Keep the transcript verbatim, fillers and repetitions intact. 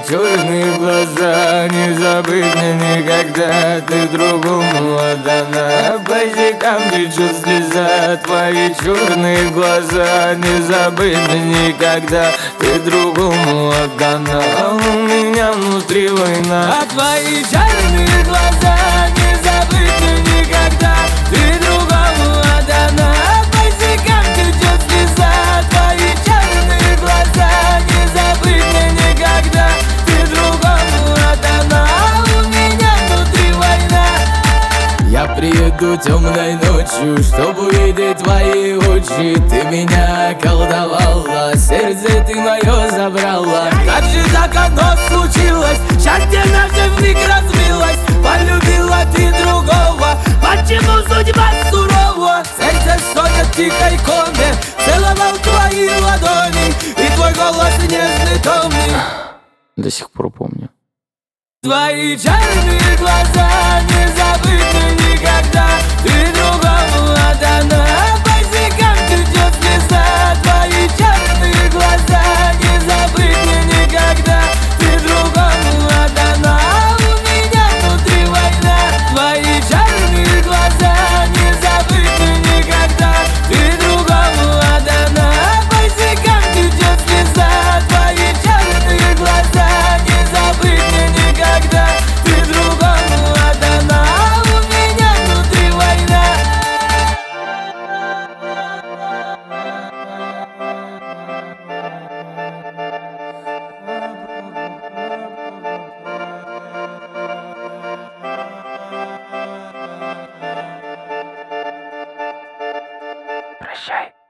черные глаза незабытны никогда. Ты другому отдана, по щекам течет слеза. Твои черные глаза незабытны никогда. Ты другому отдана, а у меня внутри война. А твои черные глаза незабытны никогда. Ты другому отдана, по щекам течет слеза. Твои черные глаза незабытны никогда. Ты другому отдана, а у меня внутри война. Я приеду темной ночью, чтобы увидеть твои очи. Ты меня околдовала, сердце ты мое забрала. Как же так оно случилось? Счастье наше вмиг разбилось. Полюбила ты другого, почему судьба сурова? Сердце стоит в тихой коме, целовал твои ладони, и твой голос нежный, томный. До сих пор помню. Твои черные глаза незабытны никогда. Ты другому отдана, по щекам течет слеза. Твои черные глаза незабытны никогда. Ты другому отдана, а у меня внутри война. Твои черные глаза незабытны никогда. Ты другому отдана, по щекам течет слеза. Твои черные глаза незабытны никогда. Ты другому отдана, а у меня внутри война. Прощай.